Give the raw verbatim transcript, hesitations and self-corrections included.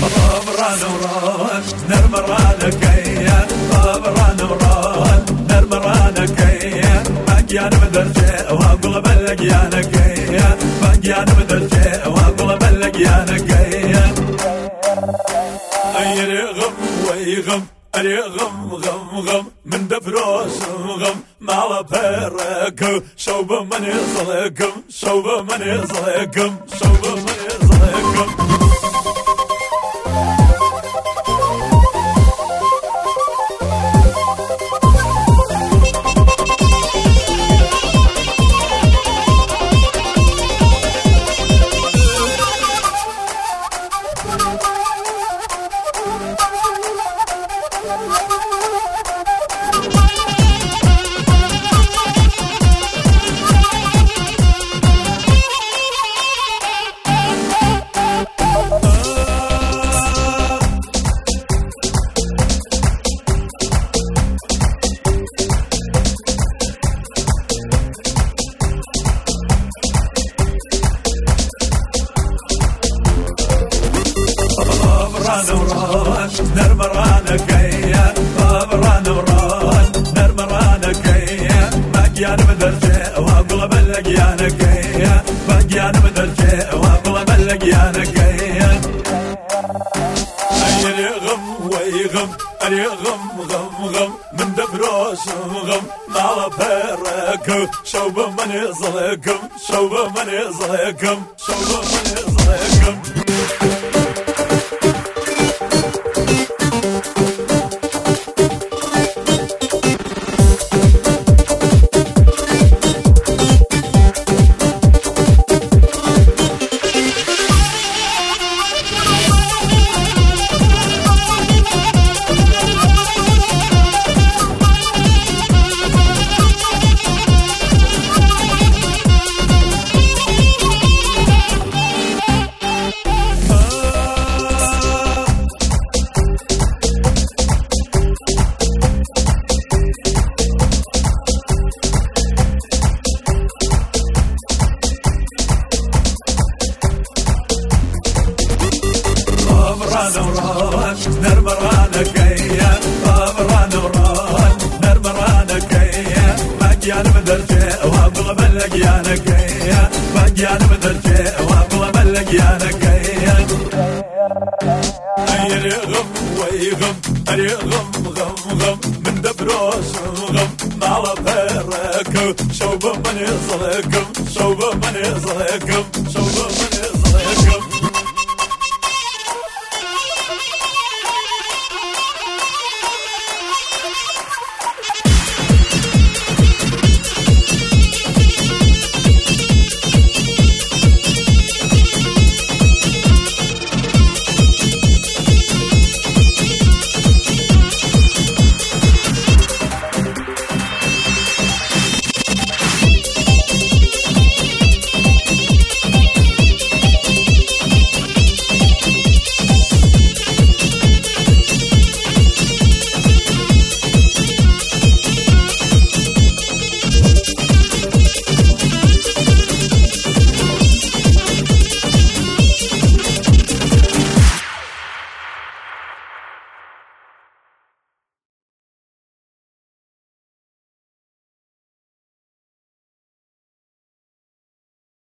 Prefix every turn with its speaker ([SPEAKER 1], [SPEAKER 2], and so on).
[SPEAKER 1] طبران وران نرمران كيان طبران وران نرمران كيان باقيان بدرجة واقول بلقيان كيان باقيان بدرجة واقول بلقيان كيان أي غم ويغم أري غم غم غم من دبروس غم ما بهركم شوب من يصلكم شوب من يصلكم شوب من يصلكم نرمران كيان طبران وران نرمران كيان باقيان بدرجة واقول بلقيان كيان باقيان بدرجة واقول بلقيان كيان أي غم ويغم أي غم غم غم من دبروس غم ما بهركم شوب من يصلكم شوب من يصلكم شوب من يصلكم نرمران كيان طبران وران نرمران كيان باقيان بدرجة واقول بلقيان كيان باقيان بدرجة واقول بلقيان كيان أي غم ويغم أي غم غم غم من دبروس غم ما بهركم شوب من يصلكم شوب من يصلكم